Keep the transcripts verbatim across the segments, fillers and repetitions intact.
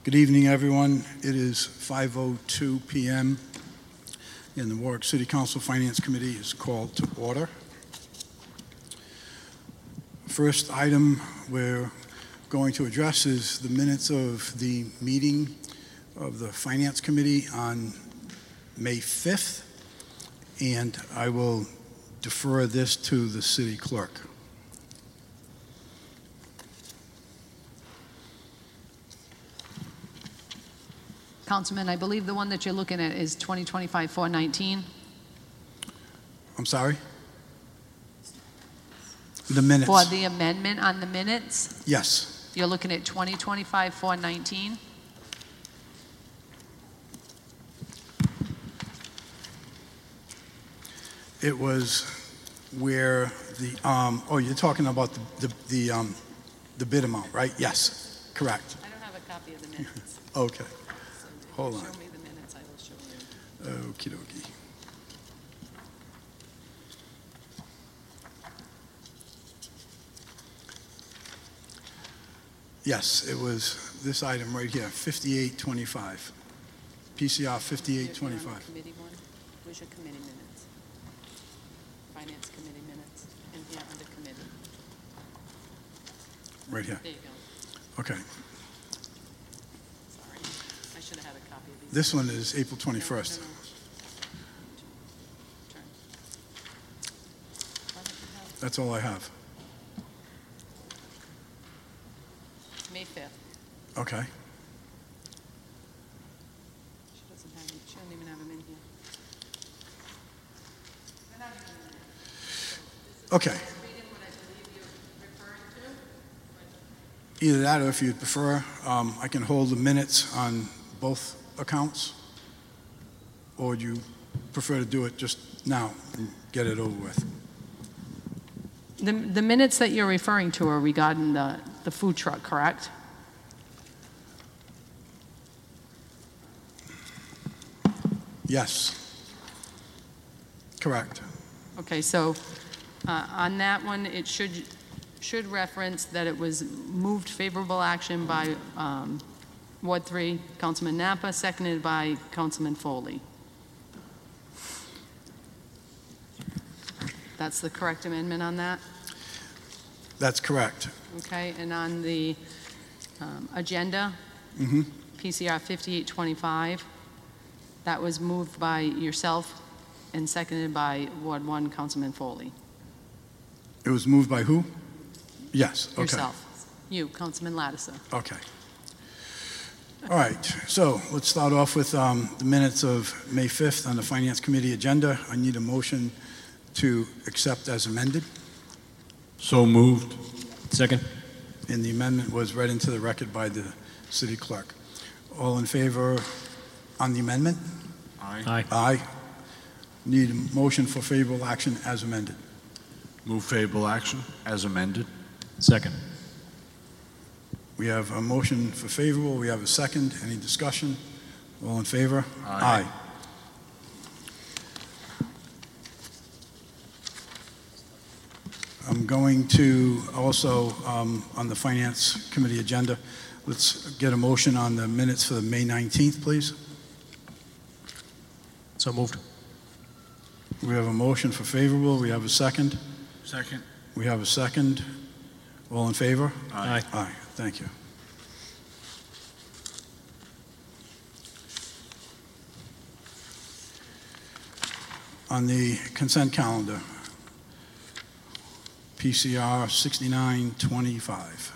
Good evening, everyone. It is five oh two p m and the Warwick City Council Finance Committee is called to order. First item we're going to address is the minutes of the meeting of the Finance Committee on May fifth, and I will defer this to the city clerk. Councilman, I believe the one that you're looking at is twenty twenty-five four nineteen. I'm sorry? The minutes. For the amendment on the minutes, Yes. you're looking at twenty twenty-five four nineteen. It was where the, um, oh, you're talking about the, the, the, um, the bid amount, right? Yes, correct. I don't have a copy of the minutes. Okay, So if hold you on. show me the minutes, I will show you. Okie dokie. Yes, it was this item right here, fifty-eight twenty-five. P C R fifty-eight twenty-five. Committee one, where's your committee minutes? Finance committee minutes, and here under committee. Right here. There you go. Okay. Sorry, I should have had a copy of these. This one is April twenty-first. No, no, no. Turn. Why don't you have That's all I have. May fifth. Okay. She doesn't have them, she doesn't even have them in here. Okay. Reading what I believe you're referring to. Either that, or if you'd prefer, um, I can hold the minutes on both accounts. Or would you prefer to do it just now and get it over with? The, the minutes that you're referring to are regarding the, the food truck, correct? Yes. Correct. Okay, so uh, on that one, it should, should reference that it was moved favorable action by um, Ward three, Councilman Napa, seconded by Councilman Foley. That's the correct amendment on that? That's correct. Okay, and on the um, agenda, Mm-hmm. P C R fifty-eight twenty-five, that was moved by yourself and seconded by Ward one, Councilman Foley. It was moved by who? Yes. Okay. Yourself. You, Councilman Lattiser. Okay. All right. So let's start off with um, the minutes of May fifth on the Finance Committee agenda. I need a motion to accept as amended. So moved. Second. And the amendment was read into the record by the city clerk. All in favor on the amendment? Aye. Aye. Aye. Need a motion for favorable action as amended. Move favorable action as amended. Second. We have a motion for favorable. We have a second. Any discussion? All in favor? Aye. I'm going to also, um, on the Finance Committee agenda, let's get a motion on the minutes for the May nineteenth, please. So moved. We have a motion for favorable. We have a second. Second. We have a second. All in favor? Aye. Aye. Thank you. On the consent calendar, P C R sixty-nine twenty-five.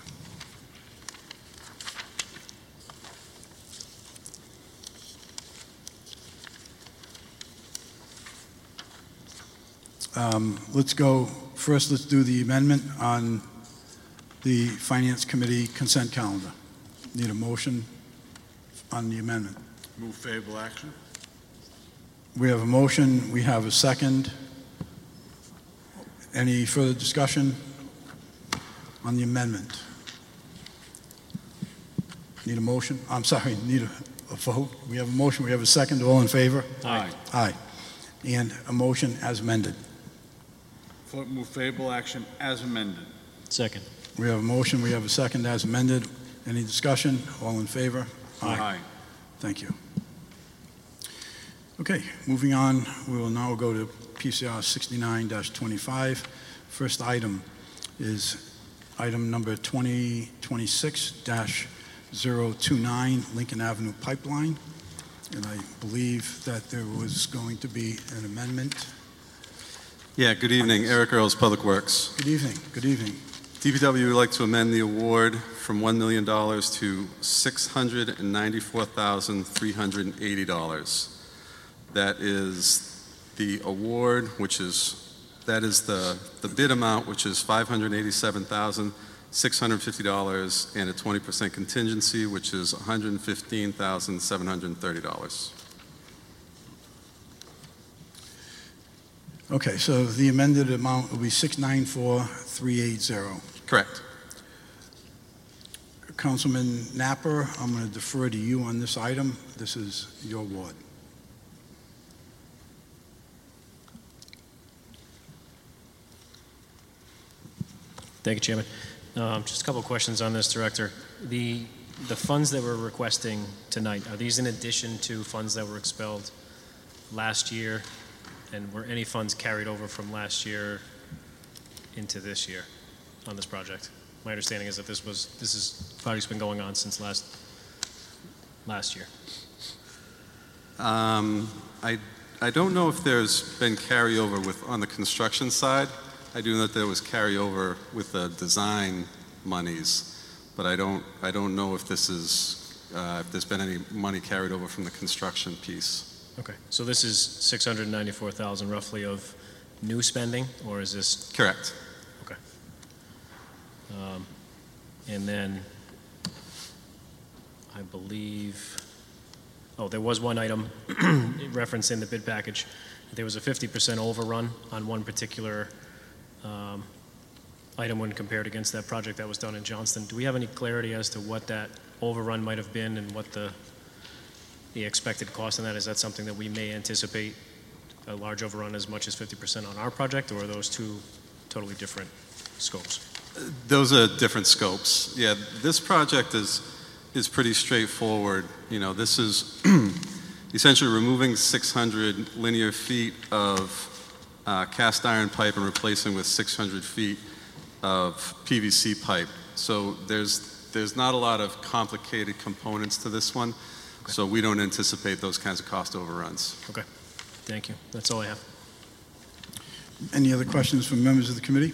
Um, let's go, first let's do the amendment on the Finance Committee consent calendar. Need a motion on the amendment. Move favorable action. We have a motion, we have a second. Any further discussion on the amendment? Need a motion? I'm sorry, need a, a vote. We have a motion, we have a second. All in favor? Aye. Aye. And a motion as amended. Move favorable action as amended. Second. We have a motion, we have a second as amended. Any discussion? All in favor? Aye. Thank you. Okay, moving on, we will now go to P C R sixty-nine dash twenty-five. First item is item number twenty twenty-six dash zero two nine, Lincoln Avenue Pipeline. And I believe that there was going to be an amendment. Yeah, good evening. Eric Earls, Public Works. Good evening, good evening. D P W would like to amend the award from one million dollars to six hundred ninety-four thousand three hundred eighty dollars. That is the award, which is, that is the, the bid amount, which is five hundred eighty-seven thousand six hundred fifty dollars, and a twenty percent contingency, which is one hundred fifteen thousand seven hundred thirty dollars. Okay, so the amended amount will be six nine four three eight zero. Correct. Councilman Napper, I'm going to defer to you on this item. This is your ward. Thank you, Chairman. Um, just a couple of questions on this, Director. The the funds that we're requesting tonight, are these in addition to funds that were expelled last year? And were any funds carried over from last year into this year on this project? My understanding is that this was this is project's been going on since last last year. Um, I, I don't know if there's been carryover with, on the construction side. I do know that there was carryover with the design monies, but I don't, I don't know if this is, uh, if there's been any money carried over from the construction piece. Okay, so this is six hundred ninety-four thousand roughly of new spending, or is this? Correct. Okay. Um, and then I believe, oh, there was one item referenced in the bid package. There was a fifty percent overrun on one particular um, item when compared against that project that was done in Johnston. Do we have any clarity as to what that overrun might have been and what the the expected cost on that? Is that something that we may anticipate a large overrun as much as fifty percent on our project, or are those two totally different scopes? Those are different scopes. Yeah, this project is is pretty straightforward. You know, this is essentially removing six hundred linear feet of uh, cast iron pipe and replacing with six hundred feet of P V C pipe. So there's there's not a lot of complicated components to this one. Okay. So we don't anticipate those kinds of cost overruns. Okay, thank you. That's all I have. Any other questions from members of the committee?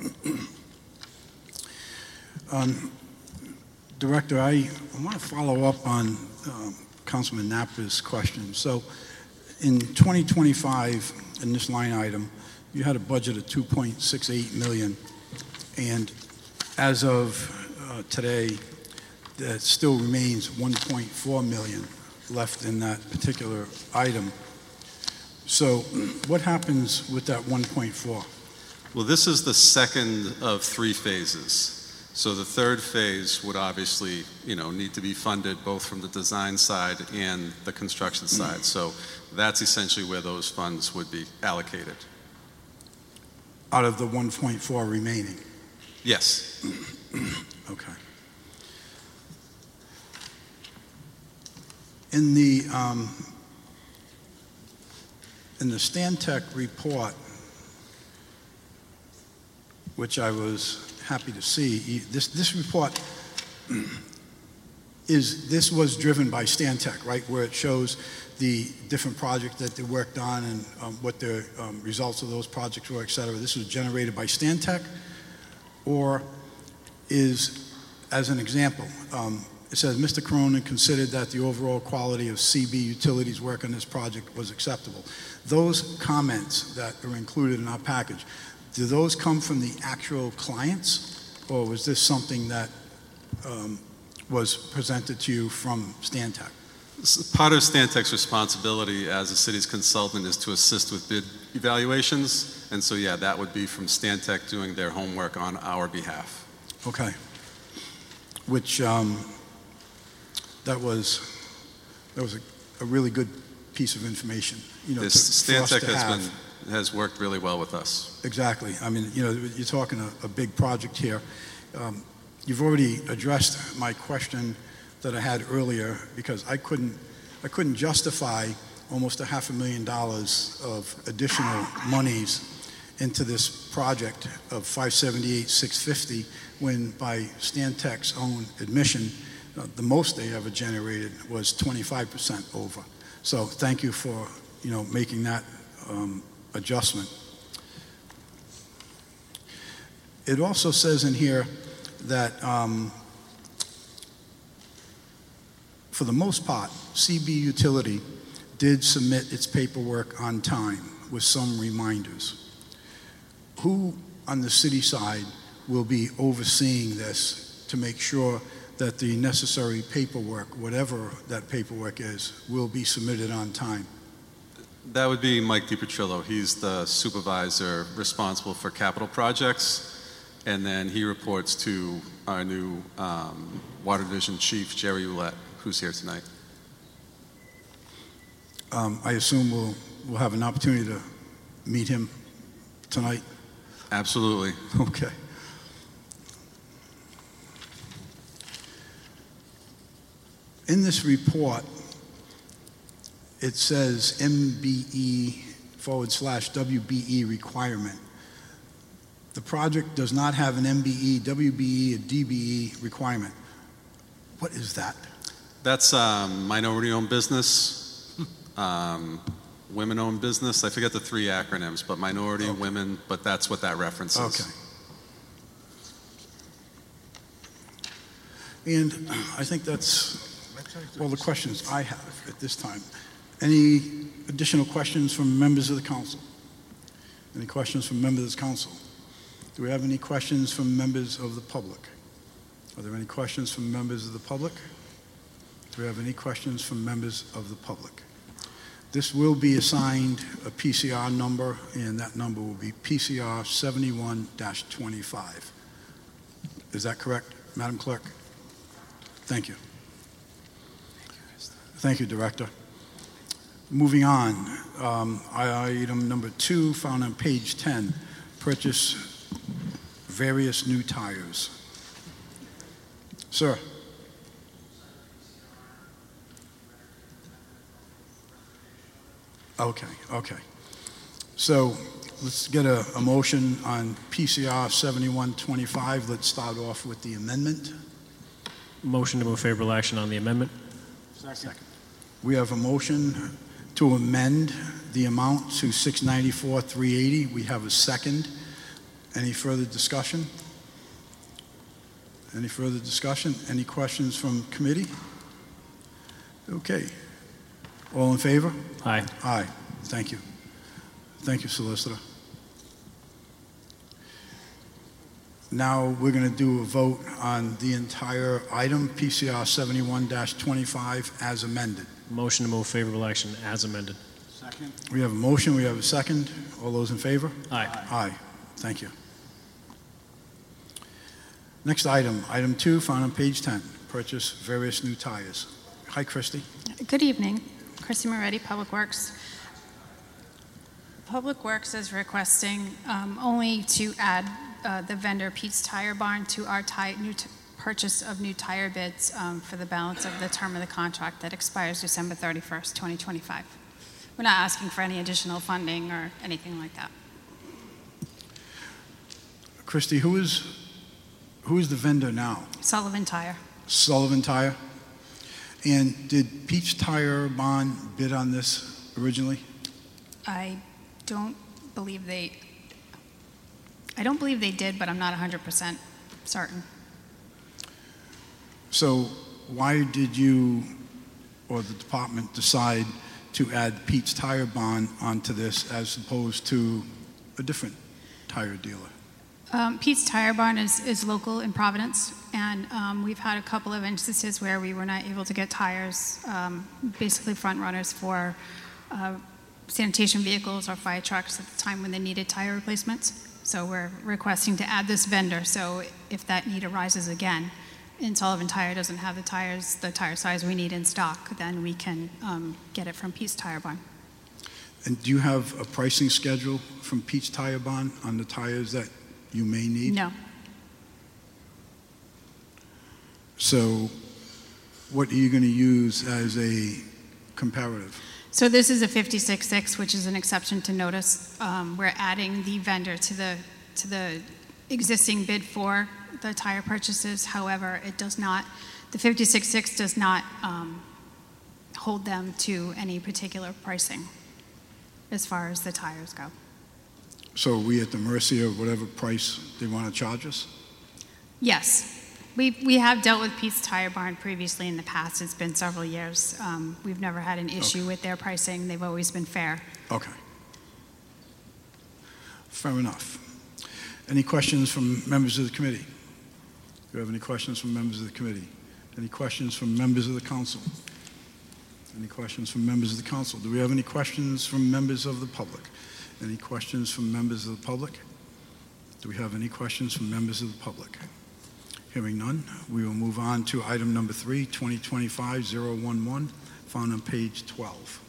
um, Director, I, I want to follow up on um, Councilman Napper's question. So in twenty twenty-five, in this line item, you had a budget of two point six eight million dollars, and as of uh, today, that still remains one point four million dollars left in that particular item. So what happens with that one point four? Well, this is the second of three phases. So the third phase would obviously, you know, need to be funded both from the design side and the construction side. So that's essentially where those funds would be allocated. Out of the one point four remaining? Yes. Okay. In the um, in the Stantec report, which I was happy to see, this this report is this was driven by Stantec, right? Where it shows the different projects that they worked on and um, what the um, results of those projects were, et cetera. This was generated by Stantec, or is, as an example, um, it says, Mister Cronin considered that the overall quality of C B Utilities' work on this project was acceptable. Those comments that are included in our package, do those come from the actual clients, or was this something that um, was presented to you from Stantec? Part of Stantec's responsibility as a city's consultant is to assist with bid evaluations, and so yeah, that would be from Stantec doing their homework on our behalf. Okay. Which um, that was that was a, a really good piece of information. You know, This to, for us Stantec to has have. been has worked really well with us. Exactly. I mean, you know, you're talking a, a big project here. Um, you've already addressed my question that I had earlier, because I couldn't, I couldn't justify almost a half a million dollars of additional monies into this project of five seventy-eight, six fifty, when by Stantec's own admission, uh, the most they ever generated was twenty-five percent over. So thank you for, you know, making that um, adjustment. It also says in here that um, for the most part, C B Utility did submit its paperwork on time with some reminders. Who on the city side will be overseeing this to make sure that the necessary paperwork, whatever that paperwork is, will be submitted on time? That would be Mike DiPetrillo. He's the supervisor responsible for capital projects, and then he reports to our new um, Water Division Chief, Jerry Ouellette, who's here tonight. Um, I assume we'll, we'll have an opportunity to meet him tonight? Absolutely. Okay. In this report, it says M B E forward slash W B E requirement. The project does not have an M B E, W B E, or D B E requirement. What is that? That's um, minority-owned business, um, women-owned business. I forget the three acronyms, but minority, Okay. women, but that's what that references. Okay. And I think that's all the questions I have at this time. Any additional questions from members of the council? Any questions from members of the council? Do we have any questions from members of the public? Are there any questions from members of the public? Do we have any questions from members of the public? This will be assigned a P C R number, and that number will be P C R seventy-one dash twenty-five. Is that correct, Madam Clerk? Thank you. Thank you, Director. Moving on, um, item number two, found on page ten, purchase various new tires. Sir. Okay, okay. So let's get a, a motion on P C R seventy-one twenty-five. Let's start off with the amendment. Motion to move favorable action on the amendment. Second. We have a motion to amend the amount to six ninety-four three eighty. We have a second. Any further discussion? Any further discussion? Any questions from committee? Okay. All in favor? Aye. Aye. Thank you. Thank you, Solicitor. Now we're going to do a vote on the entire item, P C R seventy-one dash twenty-five, as amended. Motion to move favorable action as amended. Second. We have a motion, we have a second. All those in favor? Aye. Aye. Thank you. Next item, item two, found on page ten, purchase various new tires. Hi, Christy. Good evening. Christy Moretti, Public Works. Public Works is requesting um, only to add uh, the vendor Pete's Tire Barn to our ti- new t- purchase of new tire bids um, for the balance of the term of the contract that expires December thirty-first, twenty twenty-five. We're not asking for any additional funding or anything like that. Christy, who is, who is the vendor now? Sullivan Tire. Sullivan Tire? And did Peach Tire Bond bid on this originally? I don't believe they, I don't believe they did, but I'm not one hundred percent certain. So why did you or the department decide to add Pete's Tire Bond onto this as opposed to a different tire dealer? Um, Pete's Tire Barn is, is local in Providence, and um, we've had a couple of instances where we were not able to get tires, um, basically front runners for uh, sanitation vehicles or fire trucks at the time when they needed tire replacements. So we're requesting to add this vendor, so if that need arises again, and Sullivan Tire doesn't have the tires, the tire size we need in stock, then we can um, get it from Pete's Tire Barn. And do you have a pricing schedule from Pete's Tire Bond on the tires that you may need? No. So what are you going to use as a comparative? So this is a fifty-six six, which is an exception to notice. Um, We're adding the vendor to the, to the existing bid for the tire purchases. However, it does not, the fifty-six six does not um, hold them to any particular pricing as far as the tires go. So are we at the mercy of whatever price they want to charge us? Yes. We, we have dealt with Pete's Tire Barn previously in the past. It's been several years. Um, We've never had an issue Okay. with their pricing. They've always been fair. Okay. Fair enough. Any questions from members of the committee? Do you have any questions from members of the committee? Any questions from members of the council? Any questions from members of the council? Do we have any questions from members of the public? Any questions from members of the public? Do we have any questions from members of the public? Hearing none, we will move on to item number three, twenty twenty-five oh one one, found on page twelve.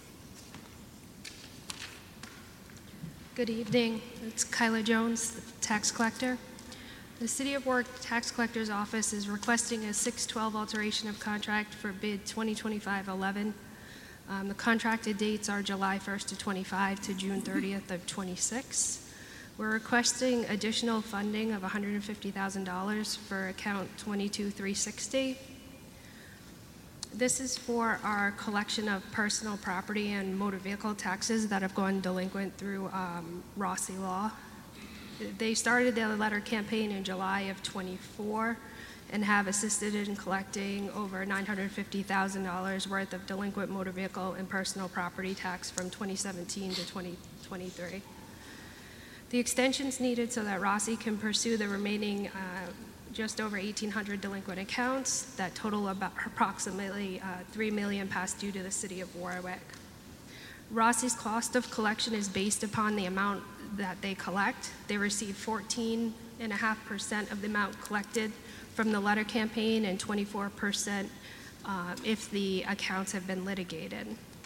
Good evening. It's Kyla Jones, the tax collector. The City of Warwick Tax Collector's Office is requesting a six twelve alteration of contract for bid twenty twenty-five eleven. Um, the contracted dates are July first to twenty-five to June thirtieth of twenty-six. We're requesting additional funding of one hundred fifty thousand dollars for account twenty-two three sixty. This is for our collection of personal property and motor vehicle taxes that have gone delinquent through um, Rossi Law. They started their letter campaign in July of twenty-four and have assisted in collecting over nine hundred fifty thousand dollars worth of delinquent motor vehicle and personal property tax from twenty seventeen to twenty twenty-three. The extension's needed so that Rossi can pursue the remaining uh, just over eighteen hundred delinquent accounts that total about approximately uh, three million past due to the City of Warwick. Rossi's cost of collection is based upon the amount that they collect. They receive fourteen point five percent of the amount collected from the letter campaign and twenty-four percent uh, if the accounts have been litigated.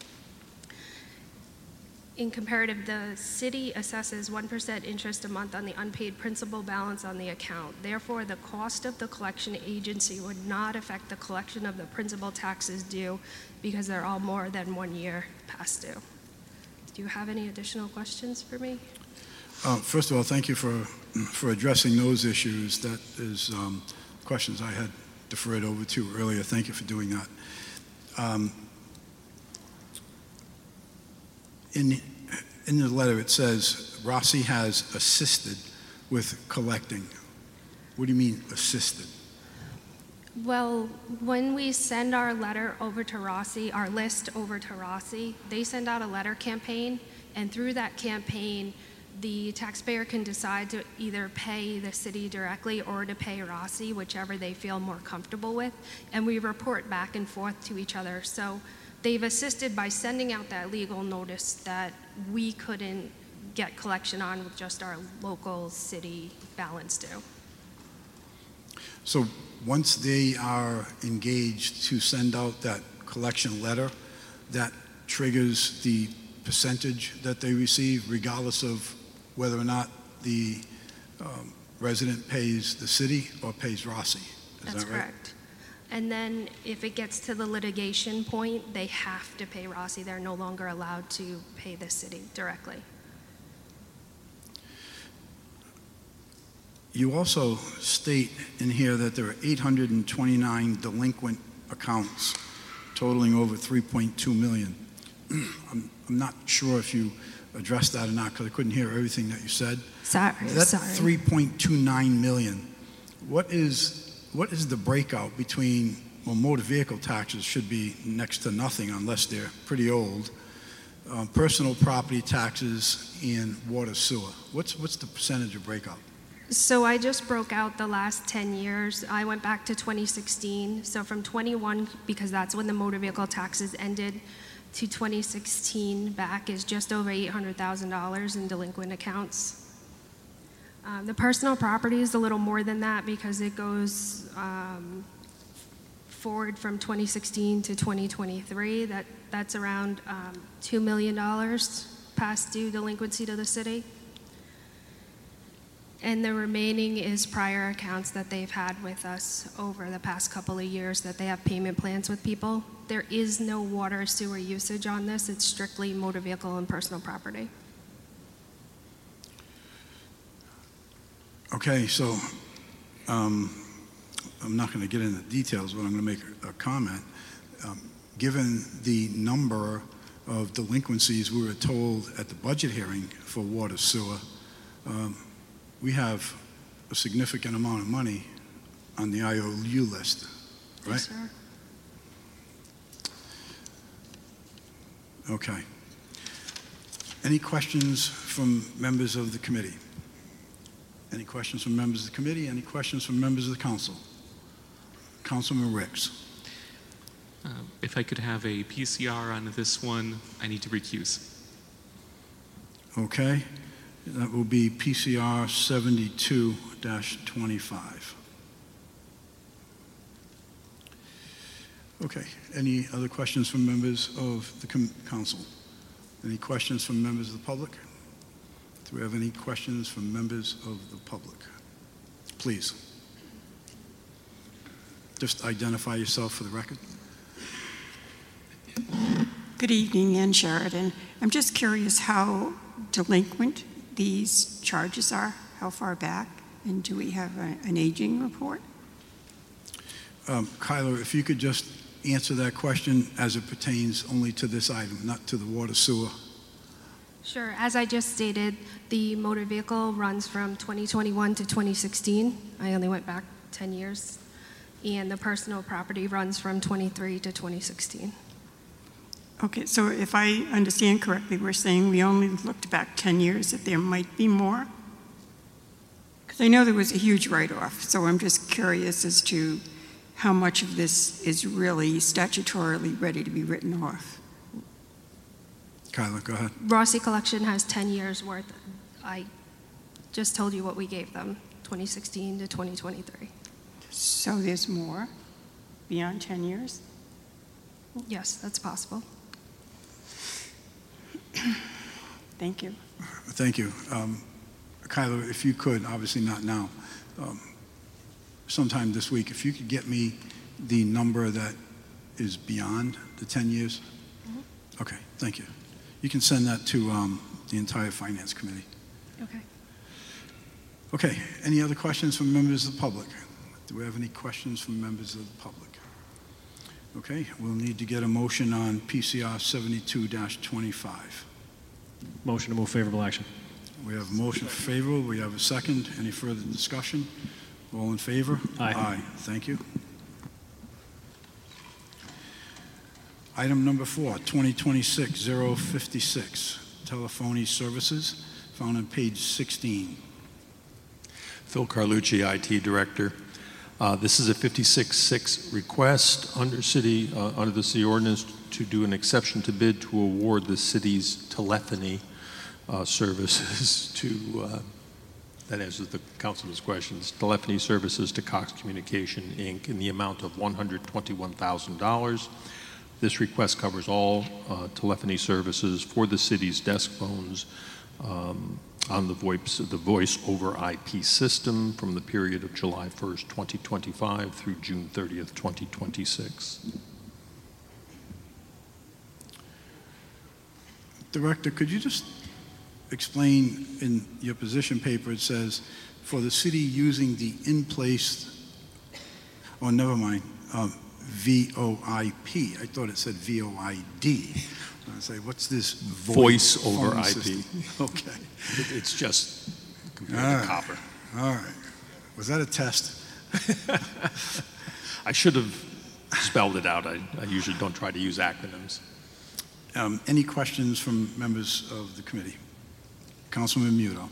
In comparative, the city assesses one percent interest a month on the unpaid principal balance on the account. Therefore, the cost of the collection agency would not affect the collection of the principal taxes due because they're all more than one year past due. Do you have any additional questions for me? Uh, First of all, thank you for, for addressing those issues. That is um, questions I had deferred over to earlier. Thank you for doing that. Um, in, in the letter, it says Rossi has assisted with collecting. What do you mean, assisted? Well, when we send our letter over to Rossi, our list over to Rossi, they send out a letter campaign, and through that campaign, the taxpayer can decide to either pay the city directly or to pay Rossi, whichever they feel more comfortable with, and we report back and forth to each other. So they've assisted by sending out that legal notice that we couldn't get collection on with just our local city balance due. So once they are engaged to send out that collection letter, that triggers the percentage that they receive regardless of whether or not the um, resident pays the city or pays Rossi. Is That's that right? correct. And then if it gets to the litigation point, they have to pay Rossi. They're no longer allowed to pay the city directly. You also state in here that there are eight hundred twenty-nine delinquent accounts totaling over three point two million. I'm, I'm not sure if you addressed that or not because I couldn't hear everything that you said. Sorry, That's sorry. three point two nine million. What is what is the breakout between, well, motor vehicle taxes should be next to nothing unless they're pretty old. Um, personal property taxes and water sewer. What's what's the percentage of breakout? So I just broke out the last ten years. I went back to twenty sixteen. So from twenty-one, because that's when the motor vehicle taxes ended, to twenty sixteen back is just over eight hundred thousand dollars in delinquent accounts. Um, the personal property is a little more than that because it goes um, forward from twenty sixteen to twenty twenty-three. That, that's around um, two million dollars past due delinquency to the city. And the remaining is prior accounts that they've had with us over the past couple of years that they have payment plans with people. There is no water sewer usage on this. It's strictly motor vehicle and personal property. Okay, so um, I'm not going to get into details, but I'm going to make a, a comment. Um, given the number of delinquencies we were told at the budget hearing for water sewer, um, we have a significant amount of money on the I O U list, right? Yes, sir. Okay. Any questions from members of the committee? Any questions from members of the committee? Any questions from members of the council? Councilman Ricks. Uh, if I could have a P C R on this one, I need to recuse. Okay. That will be P C R seventy-two dash twenty-five. Okay. Any other questions from members of the com- council? Any questions from members of the public? Do we have any questions from members of the public? Please. Just identify yourself for the record. Good evening, Ann Sheridan. I'm just curious how delinquent these charges are, how far back, and do we have a, an aging report? Um, Kyler, if you could just answer that question as it pertains only to this item, not to the water sewer. Sure. As I just stated, the motor vehicle runs from twenty twenty-one to twenty sixteen. I only went back ten years. And the personal property runs from twenty-three to twenty sixteen. Okay, so if I understand correctly, we're saying we only looked back ten years, that there might be more? Because I know there was a huge write-off, so I'm just curious as to how much of this is really statutorily ready to be written off. Kyler, go ahead. Rossi Collection has ten years worth. I just told you what we gave them, twenty sixteen to twenty twenty-three. So there's more beyond ten years? Yes, that's possible. Thank you. Thank you. Um, Kyler, if you could, obviously not now, um, sometime this week, if you could get me the number that is beyond the ten years? Mm-hmm. Okay, thank you. You can send that to um, the entire Finance Committee. Okay. Okay, any other questions from members of the public? Do we have any questions from members of the public? Okay, we'll need to get a motion on P C R seventy-two dash twenty-five. Motion to move favorable action. We have a motion favorable. We have a second. Any further discussion? All in favor? Aye. Aye. Thank you. Item number four, twenty twenty-six oh fifty-six, telephony services, found on page sixteen. Phil Carlucci, I T Director. Uh, this is a fifty-six six request under city, uh, under the city ordinance to do an exception to bid to award the city's telephony uh, services to, uh, that answers the council's questions, telephony services to Cox Communication, Incorporated in the amount of one hundred twenty-one thousand dollars. This request covers all uh, telephony services for the city's desk phones um, on the voice, the voice over I P system from the period of July first, twenty twenty-five through June thirtieth, twenty twenty-six. Director, could you just explain in your position paper, it says, for the city using the in-place, oh, never mind, um, V O I P. I thought it said V O I D. I say, what's this voice, Voice over phone I P. system? Okay. It, it's just compared All to right. copper. All right. Was that a test? I should have spelled it out. I, I usually don't try to use acronyms. Um, any questions from members of the committee? Councilman Muto.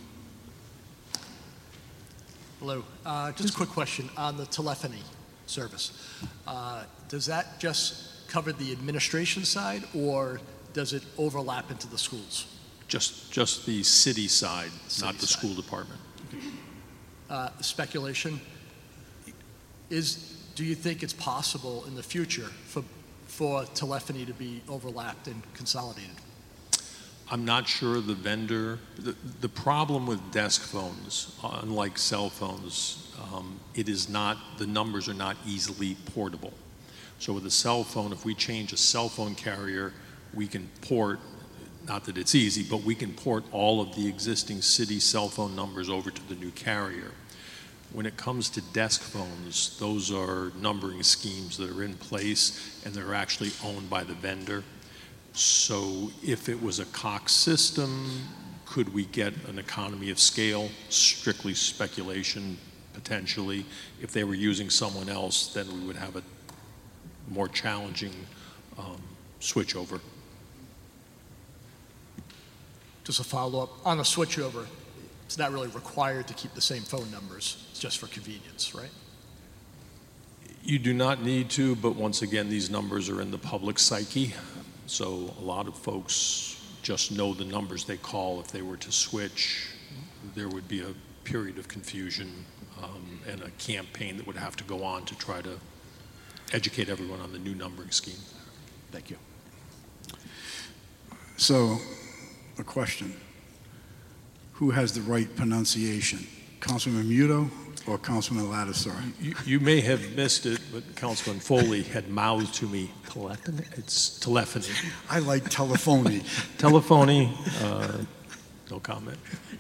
Hello. Uh, just a quick question on the telephony service. Uh, does that just cover the administration side, or does it overlap into the schools? Just, just the city side, City not the side. school department. Uh, speculation is, do you think it's possible in the future for, for telephony to be overlapped and consolidated? I'm not sure the vendor, the, the problem with desk phones, unlike cell phones, um, it is not, the numbers are not easily portable. So with a cell phone, if we change a cell phone carrier, we can port, not that it's easy, but we can port all of the existing city cell phone numbers over to the new carrier. When it comes to desk phones, those are numbering schemes that are in place and they're actually owned by the vendor. So if it was a Cox system, could we get an economy of scale? Strictly speculation, potentially. If they were using someone else, then we would have a more challenging um, switchover. Just a follow-up, on a switchover, it's not really required to keep the same phone numbers, it's just for convenience, right? You do not need to, but once again, these numbers are in the public psyche. So a lot of folks just know the numbers they call. If they were to switch, there would be a period of confusion um, and a campaign that would have to go on to try to educate everyone on the new numbering scheme. Thank you. So, a question. Who has the right pronunciation? Councilman Muto or Councilman Lattiser? You, you may have missed it, but Councilman Foley had mouthed to me, telephony? It's telephony. I like telephony. Telephony, uh, no comment.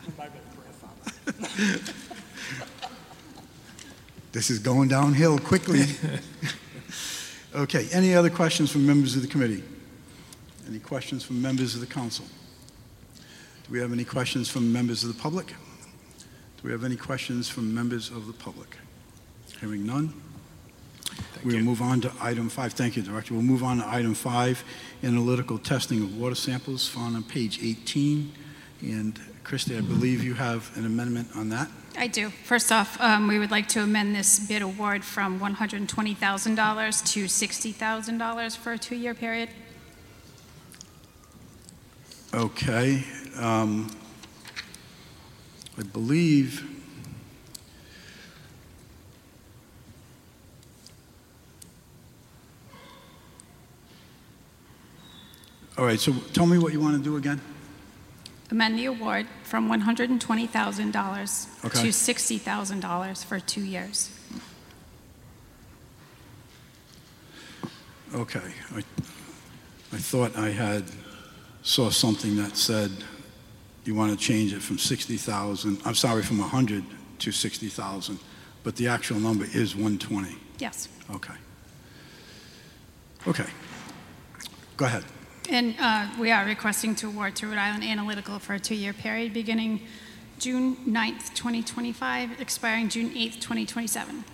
This is going downhill quickly. Okay, any other questions from members of the committee? Any questions from members of the council? Do we have any questions from members of the public? Do we have any questions from members of the public? Hearing none. Thank We'll you. move on to item five. Thank you, Director. We'll move on to item five, analytical testing of water samples found on page eighteen. And Christie, I believe you have an amendment on that. I do. First off, um, we would like to amend this bid award from one hundred twenty thousand dollars to sixty thousand dollars for a two-year period. Okay. Um, I believe all right, so tell me what you want to do again. Amend the award from one hundred twenty thousand dollars Okay. to sixty thousand dollars for two years. Okay. I, I thought I had saw something that said you want to change it from sixty thousand, I'm sorry, from one hundred to sixty thousand, but the actual number is one twenty. Yes. Okay. Okay. Go ahead. And uh, we are requesting to award to Rhode Island Analytical for a two-year period beginning June ninth, twenty twenty-five, expiring June eighth, twenty twenty-seven.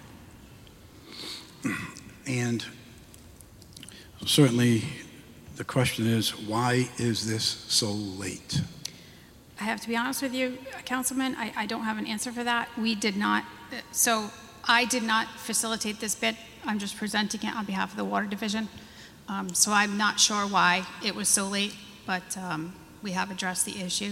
And certainly the question is, why is this so late? I have to be honest with you, Councilman, I, I don't have an answer for that. We did not, so I did not facilitate this bid. I'm just presenting it on behalf of the Water Division. Um, so I'm not sure why it was so late, but um, we have addressed the issue.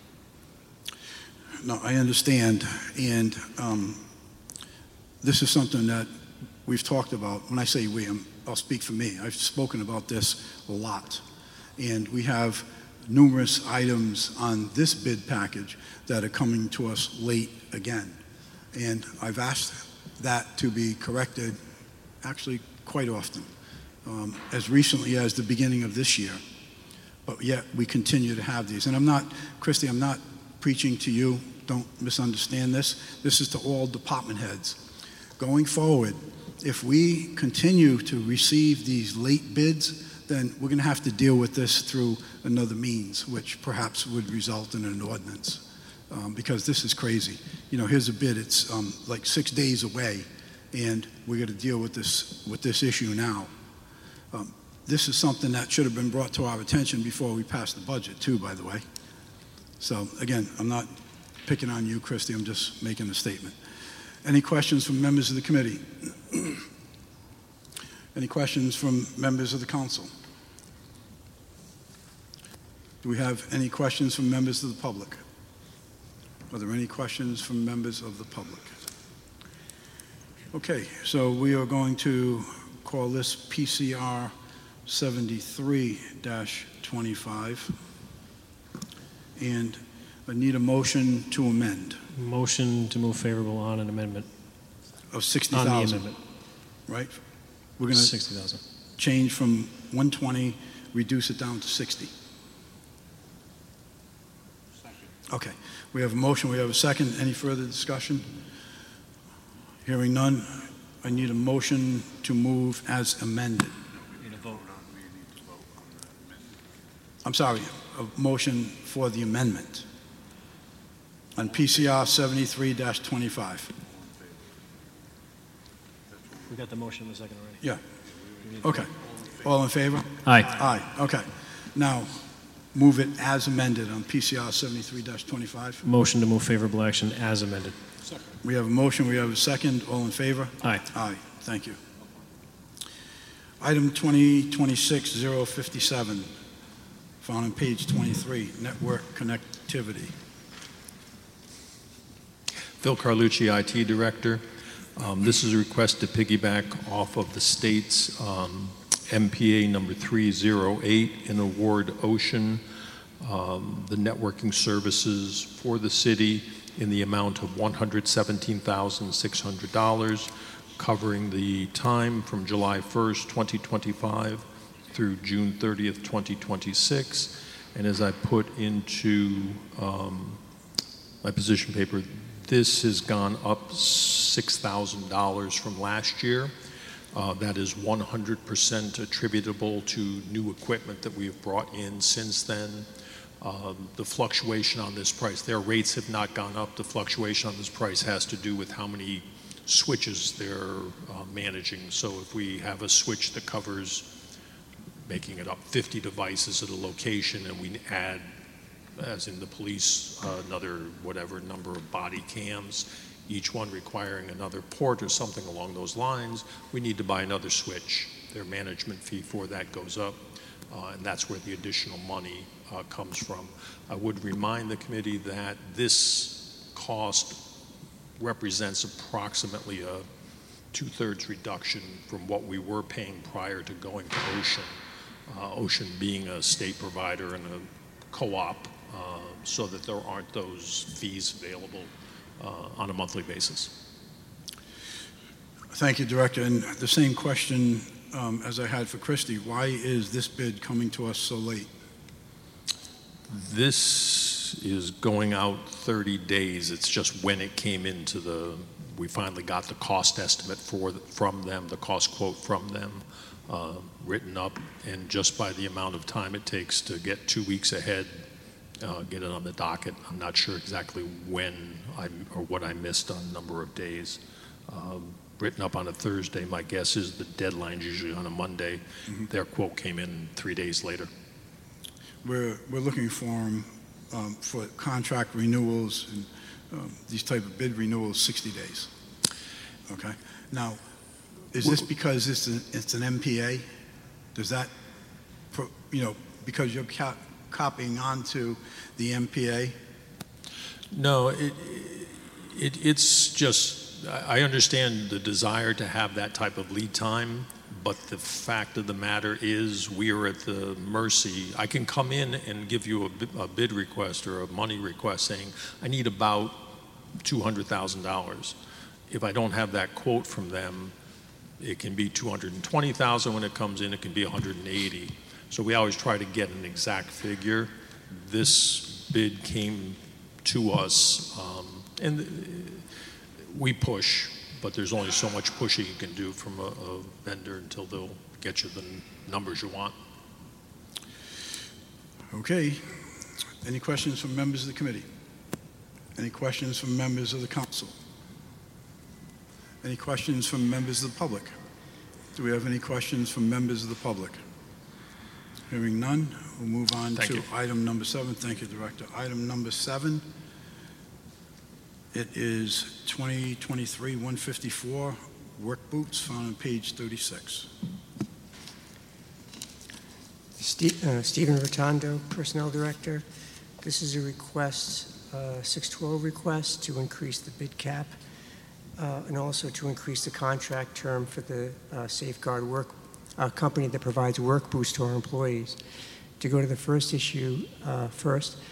No, I understand. And um, this is something that we've talked about. When I say we, I'm, I'll speak for me. I've spoken about this a lot. And we have numerous items on this bid package that are coming to us late again. And I've asked that to be corrected actually quite often, um, as recently as the beginning of this year. But yet we continue to have these. And I'm not, Christie, I'm not preaching to you. Don't misunderstand this. This is to all department heads. Going forward, if we continue to receive these late bids, then we're going to have to deal with this through another means, which perhaps would result in an ordinance, um, because this is crazy. You know, here's a bid, it's um, like six days away, and we're going to deal with this, with this issue now. Um, this is something that should have been brought to our attention before we passed the budget, too, by the way. So, again, I'm not picking on you, Christie, I'm just making a statement. Any questions from members of the committee? Any questions from members of the council? Do we have any questions from members of the public? Are there any questions from members of the public? Okay, so we are going to call this P C R seventy-three dash twenty-five. And I need a motion to amend Motion to move favorable on an amendment. of sixty On the thousand, amendment. right? We're going to sixty thousand. change from one twenty, reduce it down to sixty. Okay, we have a motion, we have a second. Any further discussion? Hearing none, I need a motion to move as amended. I'm sorry, a motion for the amendment on P C R seventy-three twenty-five. We got the motion in a second already. Yeah. Okay. All in favor? Aye. Aye, okay. Now, move it as amended on P C R seventy-three twenty-five. Motion to move favorable action as amended. We have a motion, we have a second. All in favor? Aye. Aye, thank you. Item twenty twenty-six oh fifty-seven, found on page twenty-three, network connectivity. Phil Carlucci, I T Director. Um, This is a request to piggyback off of the state's um, M P A number three oh eight and award Ocean um, the networking services for the city in the amount of one hundred seventeen thousand six hundred dollars, covering the time from July first, twenty twenty-five through June thirtieth, twenty twenty-six. And as I put into um, my position paper, this has gone up six thousand dollars from last year. Uh, that is one hundred percent attributable to new equipment that we have brought in since then. Um, the fluctuation on this price, their rates have not gone up. The fluctuation on this price has to do with how many switches they're uh, managing. So if we have a switch that covers, making it up, fifty devices at a location, and we add, as in the police, uh, another whatever number of body cams, each one requiring another port or something along those lines, we need to buy another switch. Their management fee for that goes up, uh, and that's where the additional money uh, comes from. I would remind the committee that this cost represents approximately a two-thirds reduction from what we were paying prior to going to Ocean. Uh, Ocean being a state provider and a co-op, uh, so that there aren't those fees available uh, on a monthly basis. Thank you, Director. And the same question um, as I had for Christie, why is this bid coming to us so late? This is going out thirty days. It's just when it came into the, we finally got the cost estimate for from them, the cost quote from them, uh, written up, and just by the amount of time it takes to get two weeks ahead, uh, get it on the docket. I'm not sure exactly when I, or what I missed on number of days. Um, written up on a Thursday, my guess is the deadline's usually on a Monday. Mm-hmm. Their quote came in three days later. We're, we're looking for them um, for contract renewals and um, these type of bid renewals, sixty days. Okay. Now, is this because it's an, it's an M P A? Does that, pro, you know, because you're cap, copying onto the M P A? No, it, it, it's just, I understand the desire to have that type of lead time, but the fact of the matter is we are at the mercy. I can come in and give you a, a bid request or a money request saying, I need about two hundred thousand dollars. If I don't have that quote from them, it can be two hundred twenty thousand dollars when it comes in, it can be one hundred eighty. So we always try to get an exact figure. This bid came to us, um, and we push, but there's only so much pushing you can do from a, a vendor until they'll get you the numbers you want. Okay. Any questions from members of the committee? Any questions from members of the council? Any questions from members of the public? Do we have any questions from members of the public? Hearing none, we'll move on Thank to you. item number seven. Thank you, Director. Item number seven, it is twenty twenty-three one fifty-four, work boots, found on page thirty-six. Ste- uh, Stephen Rotondo, Personnel Director. This is a request, uh, six twelve request to increase the bid cap uh, and also to increase the contract term for the uh, Safeguard work uh, company that provides work boots to our employees. To go to the first issue uh, first,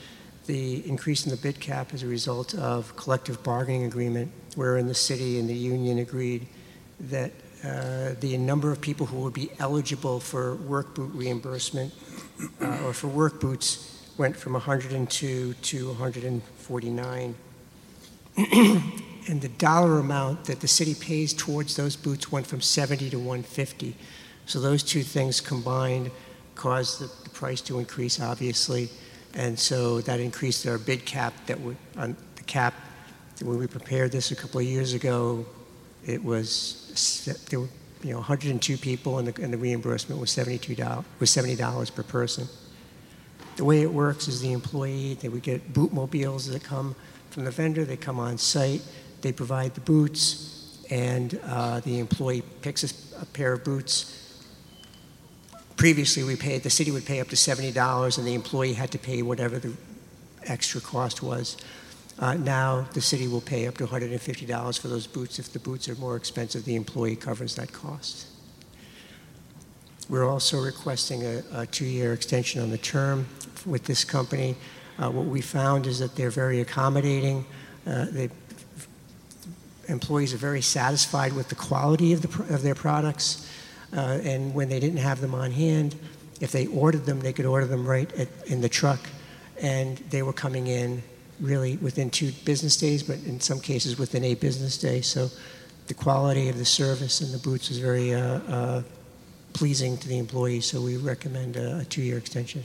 The increase in the bid cap is a result of collective bargaining agreement, wherein the city and the union agreed that uh, the number of people who would be eligible for work boot reimbursement uh, or for work boots went from one hundred two to one hundred forty-nine. And the dollar amount that the city pays towards those boots went from seventy to one hundred fifty. So those two things combined caused the, the price to increase, obviously. And so that increased our bid cap that would, on the cap, when we prepared this a couple of years ago, it was, there were, you know, one hundred two people, and the, and the reimbursement was seventy-two dollars, was seventy dollars per person. The way it works is the employee, they would get boot mobiles that come from the vendor, they come on site, they provide the boots, and uh, the employee picks a, a pair of boots. Previously, we paid, the city would pay up to seventy dollars, and the employee had to pay whatever the extra cost was. Uh, now, the city will pay up to one hundred fifty dollars for those boots. If the boots are more expensive, the employee covers that cost. We're also requesting a, a two-year extension on the term with this company. Uh, what we found is that they're very accommodating. Uh, they, employees are very satisfied with the quality of, the, of their products. Uh, and when they didn't have them on hand, if they ordered them, they could order them right at, in the truck. And they were coming in really within two business days, but in some cases within a business day. So the quality of the service and the boots was very uh, uh, pleasing to the employees. So we recommend a, a two-year extension.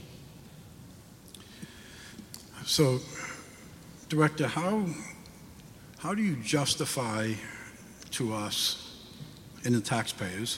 So, Director, how, how do you justify to us and the taxpayers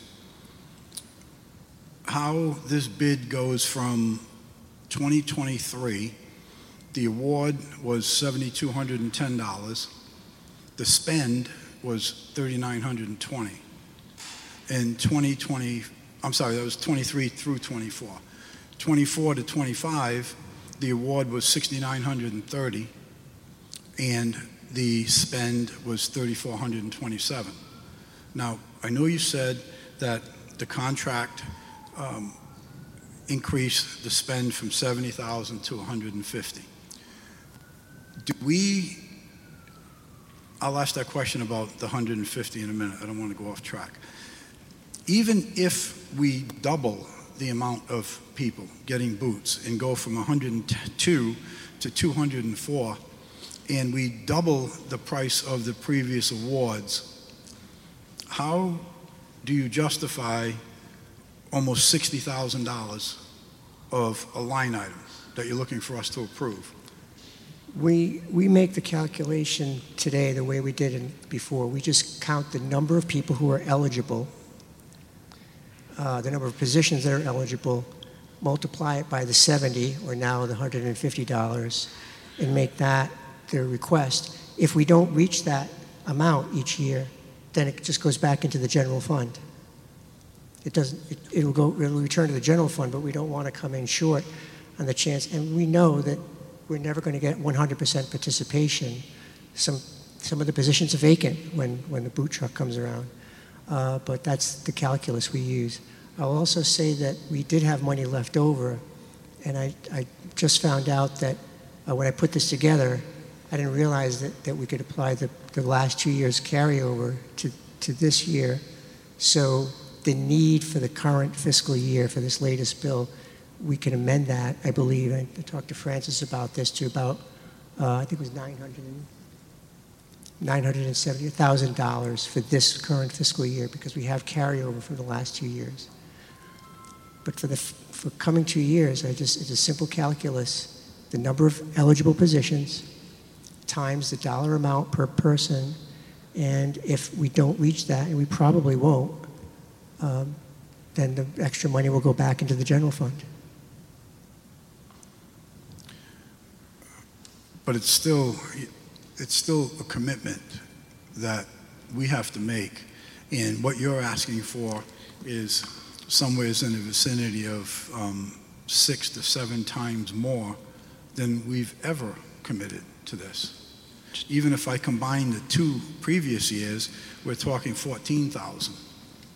how this bid goes from twenty twenty-three, the award was seven thousand two hundred ten dollars, the spend was three thousand nine hundred twenty dollars. In twenty twenty, I'm sorry, that was twenty-three through twenty-four. twenty-four to twenty-five, the award was six thousand nine hundred thirty dollars, and the spend was three thousand four hundred twenty-seven dollars. Now, I know you said that the contract um, increased the spend from seventy thousand to one hundred fifty. Do we, I'll ask that question about the one hundred fifty in a minute. I don't want to go off track. Even if we double the amount of people getting boots and go from one hundred two to two hundred four, and we double the price of the previous awards, how do you justify almost sixty thousand dollars of a line item that you're looking for us to approve? We, we make the calculation today the way we did it before. We just count the number of people who are eligible, uh, the number of positions that are eligible, multiply it by the seventy, or now the one hundred fifty dollars, and make that their request. If we don't reach that amount each year, then it just goes back into the general fund. It doesn't, it, it'll go, it'll return to the general fund, but we don't want to come in short on the chance, and we know that we're never going to get one hundred percent participation. Some, some of the positions are vacant when, when the boot truck comes around, uh, but that's the calculus we use. I'll also say that we did have money left over, and I, I just found out that uh, when I put this together, I didn't realize that, that we could apply the, the last two years carryover to, to this year. So the need for the current fiscal year for this latest bill, we can amend that, I believe. I, I talked to Francis about this, to about, uh, I think it was nine hundred, nine hundred seventy thousand dollars for this current fiscal year, because we have carryover from the last two years. But for the for coming two years, I just, it's a simple calculus. The number of eligible positions times the dollar amount per person, and if we don't reach that, and we probably won't, um, then the extra money will go back into the general fund. But it's still, it's still a commitment that we have to make, and what you're asking for is somewhere in the vicinity of um, six to seven times more than we've ever committed to this. Even if I combine the two previous years, we're talking fourteen thousand.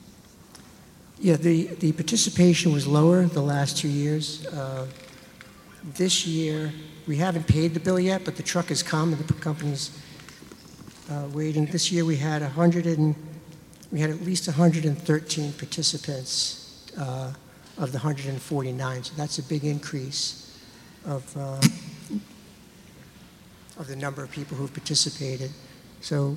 Yeah, the, the participation was lower the last two years. Uh, This year, we haven't paid the bill yet, but the truck has come and the company's uh, waiting. This year, we had a hundred and we had at least one hundred thirteen participants uh, of the one hundred forty-nine. So that's a big increase of uh, of the number of people who've participated. So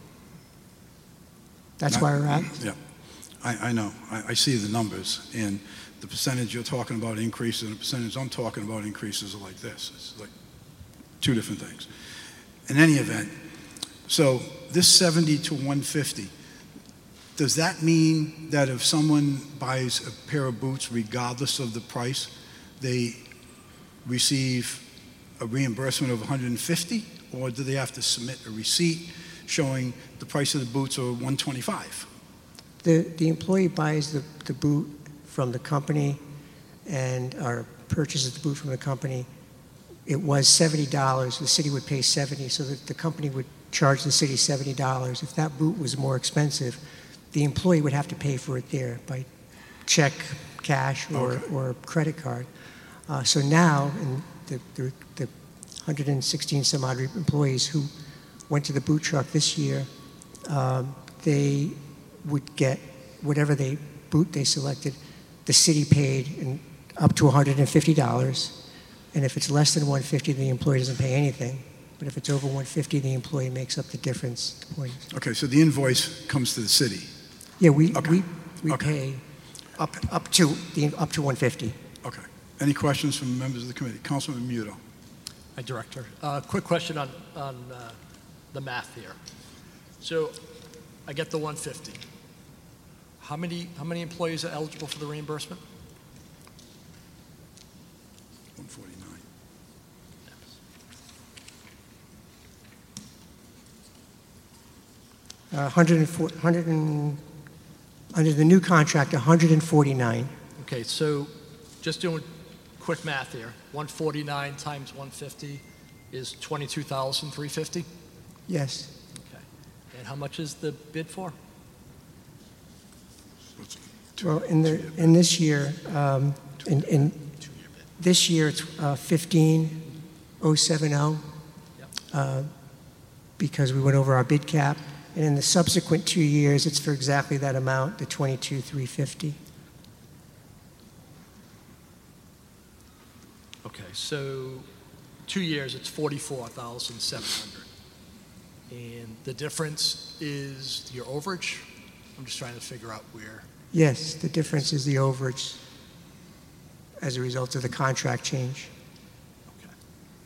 that's Not- why we're at. Yeah, I, I know. I, I see the numbers, and the percentage you're talking about increases and the percentage I'm talking about increases are like this. It's like two different things. In any event, so this seventy to one fifty, does that mean that if someone buys a pair of boots, regardless of the price, they receive a reimbursement of one hundred fifty, or do they have to submit a receipt showing the price of the boots are one twenty-five? The, the employee buys the, the boot from the company and or purchases the boot from the company. It was seventy dollars. The city would pay seventy dollars, so that the company would charge the city seventy dollars. If that boot was more expensive, the employee would have to pay for it there by check, cash, or, Okay. or credit card. Uh, so now, in the, the, the one hundred sixteen some odd employees who went to the boot truck this year, um, they would get whatever they boot they selected. The city paid in, up to one hundred fifty dollars, and if it's less than one hundred fifty dollars, the employee doesn't pay anything. But if it's over one hundred fifty dollars, the employee makes up the difference. Okay, so the invoice comes to the city. Yeah, we Okay. we, we Okay. pay up up to the up to one hundred fifty dollars. Okay. Any questions from members of the committee? Councilman Muto. Hi, Director. Uh, quick question on, on uh, the math here. So I get the one hundred fifty. How many, how many employees are eligible for the reimbursement? one forty-nine. Uh, one hundred four, one hundred and, under the new contract, one hundred forty-nine. Okay, so just doing quick math here. one forty-nine times one hundred fifty is twenty-two thousand three hundred fifty? Yes. Okay. And how much is the bid for? Well, in the in this year, um, in, in this year it's uh, fifteen thousand seventy uh, because we went over our bid cap, and in the subsequent two years, it's for exactly that amount, the twenty-two thousand three hundred fifty. Okay, so two years, it's forty-four thousand seven hundred. And the difference is your overage? I'm just trying to figure out where. Yes, the difference is the overage as a result of the contract change. Okay.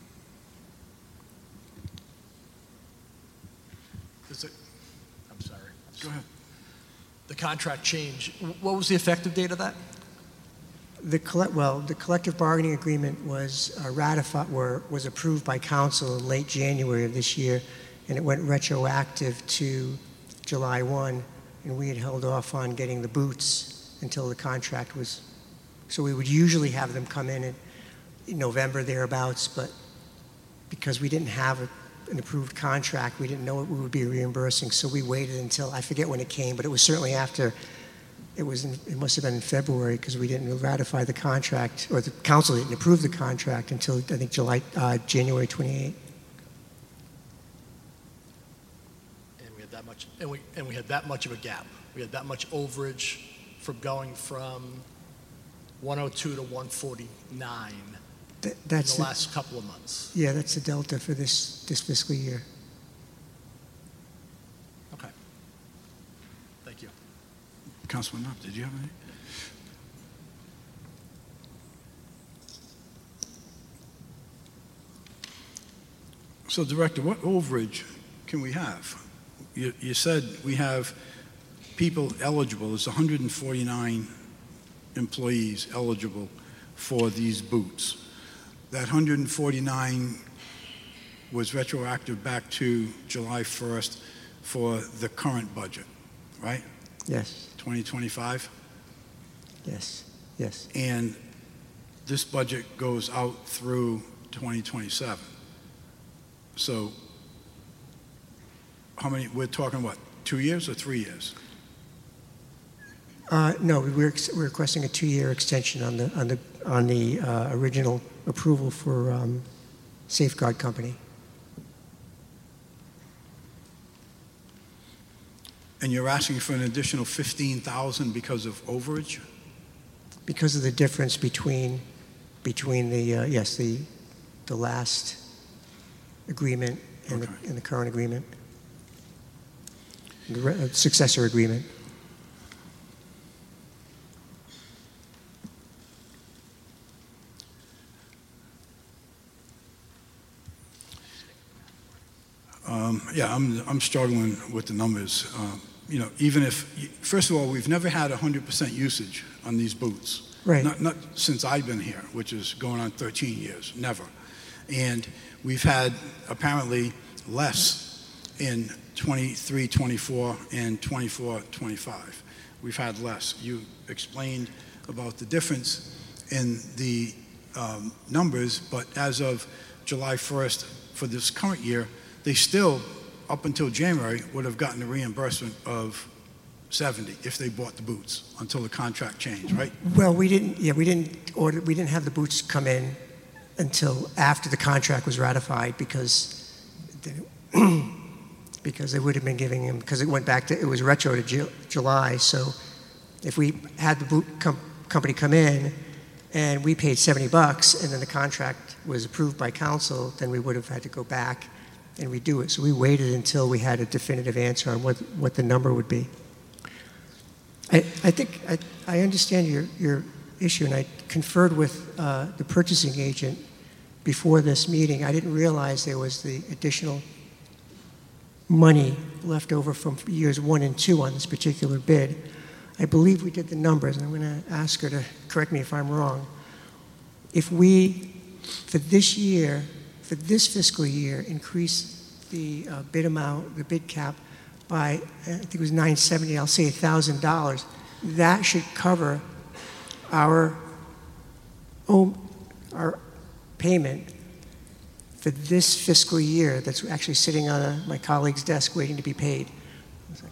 Is it, I'm sorry. Go ahead. The contract change, what was the effective date of that? The collect, well, the collective bargaining agreement was uh, ratified, or was approved by council in late January of this year, and it went retroactive to July first, and we had held off on getting the boots until the contract was, so we would usually have them come in in, in November thereabouts, but because we didn't have a, an approved contract, we didn't know what we would be reimbursing, so we waited until, I forget when it came, but it was certainly after. It was, in, it must have been in February because we didn't ratify the contract, or the council didn't approve the contract until, I think, July, uh, January twenty-eighth. And we had that much, and we, and we had that much of a gap. We had that much overage from going from one oh two to one forty-nine Th- in That's the the- last couple of months. Yeah, that's the delta for this, this fiscal year. Okay. Thank you. Councilman Knapp, did you have any? So, Director, what overage can we have? You, you said we have people eligible, there's one hundred forty-nine employees eligible for these boots. That one hundred forty-nine was retroactive back to July first for the current budget, right? Yes, twenty twenty-five? yes, yes. And this budget goes out through twenty twenty-seven. So how many, we're talking what, two years or three years? Uh, no, we're, ex- we're requesting a two-year extension on the, on the, on the uh, original approval for um, Safeguard Company. And you're asking for an additional fifteen thousand because of overage? Because of the difference between, between the, uh, yes, the, the last agreement and, Okay. the, and the current agreement, the re- uh, successor agreement. Um, Yeah, I'm, I'm struggling with the numbers. Um, You know, even if, first of all, we've never had one hundred percent usage on these boots. Right. Not, not since I've been here, which is going on thirteen years, never. And we've had apparently less in twenty-three, twenty-four, and twenty-four, twenty-five. We've had less. You explained about the difference in the um, numbers, but as of July first for this current year, they still, up until January, would have gotten a reimbursement of seventy if they bought the boots until the contract changed, right? Well, we didn't, yeah, we didn't order, we didn't have the boots come in until after the contract was ratified because, they- because they would have been giving them, because it went back to, it was retro to Ju- July, so if we had the boot com- company come in and we paid seventy bucks and then the contract was approved by council, then we would have had to go back and redo it. So we waited until we had a definitive answer on what, what the number would be. I, I think I, I understand your, your issue, and I conferred with uh, the purchasing agent before this meeting. I didn't realize there was the additional money left over from years one and two on this particular bid. I believe we did the numbers, and I'm going to ask her to correct me if I'm wrong. If we, for this year, for this fiscal year, increase the uh, bid amount, the bid cap, by, I think it was nine seventy, I'll say one thousand dollars, that should cover our, own, our payment for this fiscal year that's actually sitting on a, my colleague's desk waiting to be paid. One second.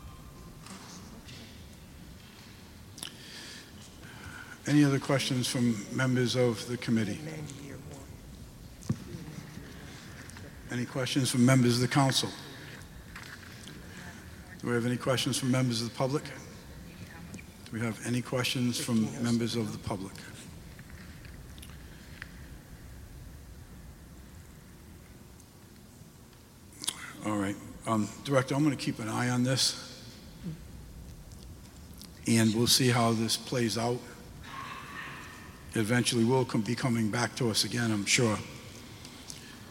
Any other questions from members of the committee? Any questions from members of the council? Do we have any questions from members of the public? Do we have any questions from members of the public? All right. Um, Director, I'm going to keep an eye on this, and we'll see how this plays out. Eventually, will come, be coming back to us again, I'm sure.